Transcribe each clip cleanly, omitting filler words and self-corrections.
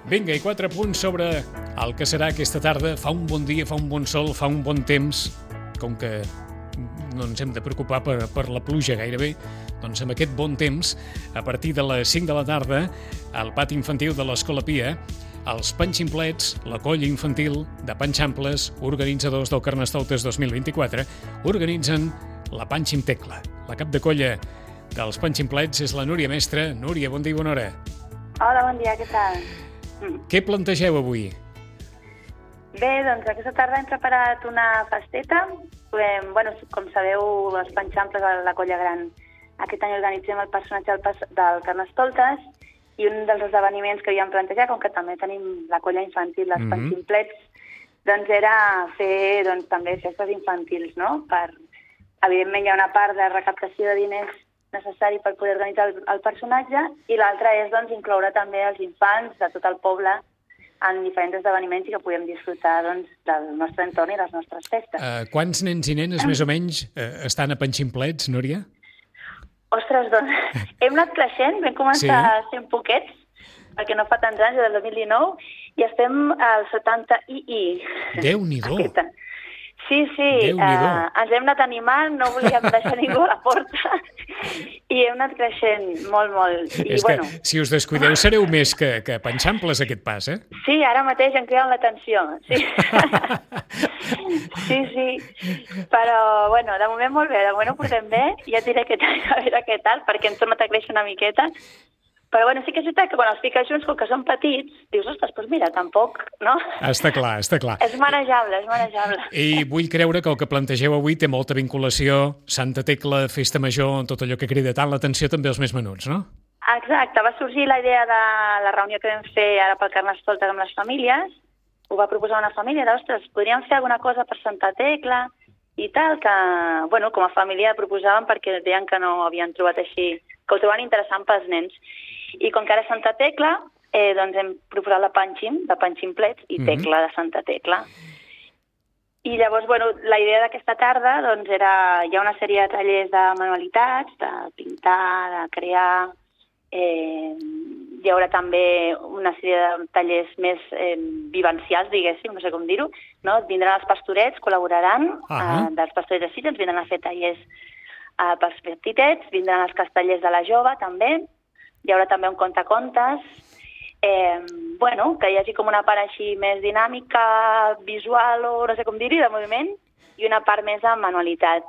Vinga, i 4 punts sobre el que serà aquesta tarda. Fa un bon dia, fa un bon sol, fa un bon temps. Com que no ens hem de preocupar per la pluja gairebé, doncs amb aquest bon temps, a partir de les 5 de la tarda, al pati infantil de l'Escola Pia, els Panximplets, la colla infantil de Panxamples, organitzadors del Carnestoltes 2024, organitzen la Panxim Tecla. La cap de colla dels Panximplets és la Núria Mestre. Núria, bon dia i bona hora. Hola, bon dia, què tal? Què plantegeu avui? Bé, doncs aquesta tarda hem preparat una festeta. Com sabeu, els Panxamples, la colla gran, aquest any organitzem el personatge del Carnestoltes i un dels esdeveniments que havíem plantejat, com que també tenim la colla infantil, les Panximplets, doncs era fer també festes infantils, no? Evidentment hi ha una part de recaptació de diners necessari per poder organitzar el personatge i l'altra és incloure també els infants de tot el poble en diferents esdeveniments i que puguem disfrutar del nostre entorn i les nostres festes. Quants nens i nenes més o menys estan a Panximplets, Núria? Ostres, doncs hem anat creixent, vam començar sent poquets, perquè no fa tants anys, del 2019, i estem al 70 i. Déu-n'hi-do! Sí, ens hem anat animant, no volíem deixar ningú a la porta i hem anat creixent molt. És que si us descuideu sereu més que Panxamples aquest pas, eh? Sí, ara mateix em criden l'atenció, sí. Sí, però de moment molt bé, de moment ho portem bé, ja et diré a veure què tal, perquè hem tornat a créixer una miqueta. Però sí que és veritat que quan els fiques junts, com que són petits, dius, ostres, doncs mira, tampoc, no? Està clar. És manejable. I vull creure que el que plantegeu avui té molta vinculació, Santa Tecla, Festa Major, tot allò que crida tant l'atenció també als més menuts, no? Exacte, va sorgir la idea de la reunió que vam fer ara pel Carnestoltes amb les famílies, ho va proposar una família, ostres, podríem fer alguna cosa per Santa Tecla i tal, que, com a família proposaven perquè deien que no havien trobat així, que ho trobaven interessant pels nens. I com que ara és Santa Tecla, doncs hem proposat la Panxim, de Panximplets, i Tecla de Santa Tecla. I llavors, la idea d'aquesta tarda era, hi ha una sèrie de tallers de manualitats, de pintar, de crear, hi haurà també una sèrie de tallers més vivencials, diguéssim, no sé com dir-ho, no? Vindran els pastorets, col·laboraran, dels pastorets de Sitges, ens vindran a fer tallers pels petitets, vindran els castellers de la jove, també. Hi haurà també un contacontes, que hi hagi com una part així més dinàmica, visual o no sé com dir-hi, de moviment, i una part més de manualitat,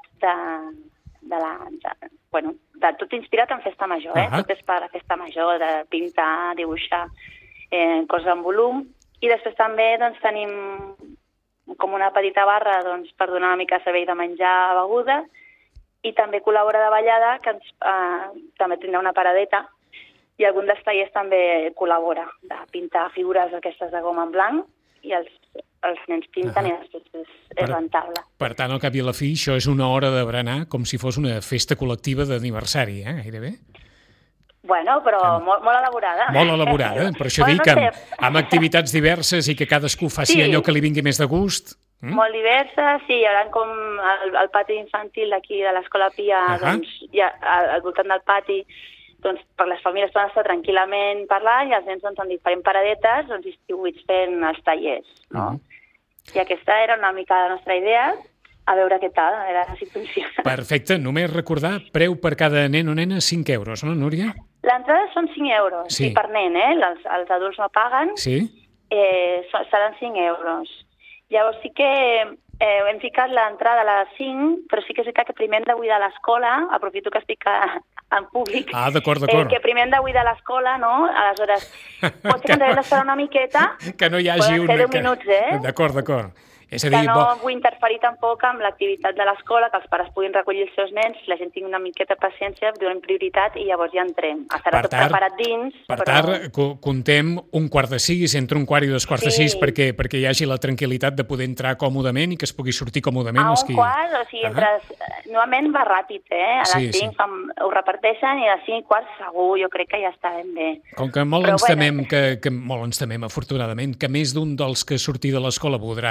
de tot inspirat en festa major, tot és per a festa major, de pintar, dibuixar, coses en volum, i després també tenim com una petita barra per donar una mica de servei de menjar, beguda, i també col·labora de ballada, que també tindrà una paradeta, i algun dels tallers també col·labora, de pintar figures aquestes de goma en blanc, i els nens pinten i després és rentable. Per tant, al cap i a la fi, això és una hora de berenar com si fos una festa col·lectiva d'aniversari, gairebé? Però molt elaborada. Molt elaborada, per això dic que amb activitats diverses i que cadascú faci allò que li vingui més de gust. Molt diverses, sí, hi haurà com el pati infantil aquí de l'Escola Pia, al voltant del pati, per les famílies poden estar tranquil·lament parlant i els nens en diferents paradetes distribuïts fent els tallers. I aquesta era una mica la nostra idea, a veure què tal, a veure si funciona. Perfecte, només recordar, preu per cada nen o nena 5 euros, no, Núria? L'entrada són 5 euros, i per nen, els adults no paguen, seran 5 euros. Llavors sí que hem ficat l'entrada a les 5, però sí que és veritat que primer hem de buidar l'escola, aprofito que estic en públic, d'acord. Que primer hem de buidar l'escola, no? Aleshores, pot ser que ens haguem d'esperar una miqueta, que no hi hagi poden ser 10 minuts, D'acord. És a dir, que no vull interferir tampoc amb l'activitat de l'escola, que els pares puguin recollir els seus nens, si la gent tingui una miqueta de paciència, donem prioritat i llavors ja entrem. Estarà tot preparat dins. Per tant, contem 1:45, entre 1:15 i 2:45, perquè hi hagi la tranquil·litat de poder entrar còmodament i que es pugui sortir còmodament. A 1:15, o sigui, normalment va ràpid, a les 5 ho reparteixen i a les 5:15 segur, jo crec que ja està ben bé. Com que molt ens temem, afortunadament, que més d'un dels que surti de l'escola voldrà entrar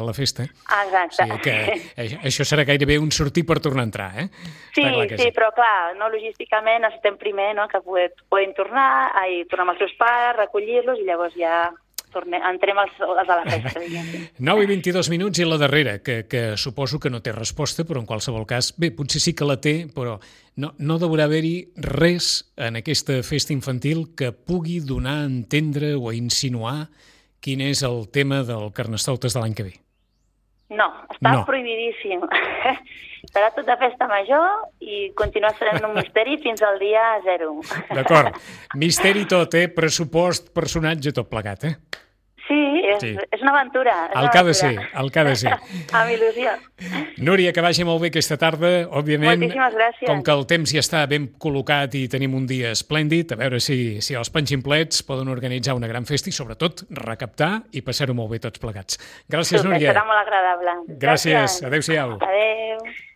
la festa. Exacte. O sigui que això serà gairebé un sortir per tornar a entrar, eh? Sí, però clar, no, logísticament necessitem primer que puguin tornar amb els seus pares, recollir-los i llavors ja entrem els a la festa. 9 i 22 minuts i la darrera, que suposo que no té resposta, però en qualsevol cas, bé, potser sí que la té, però no deurà haver-hi res en aquesta festa infantil que pugui donar a entendre o a insinuar quin és el tema del Carnestoltes de l'any que ve. No, està prohibidíssim. Serà tot de festa major i continuar sent un misteri fins al dia 0. D'acord. Misteri tot, pressupost, personatge, tot plegat, Sí, és una aventura. El que ha de ser, el que ha de ser. Amb il·lusió. Núria, que vagi molt bé aquesta tarda. Òbviament, moltíssimes gràcies. Com que el temps ja està ben col·locat i tenim un dia esplèndid, a veure si els Panximplets poden organitzar una gran festa i, sobretot, recaptar i passar-ho molt bé tots plegats. Gràcies, Núria. Serà molt agradable. Gràcies. Adéu-siau. Adéu.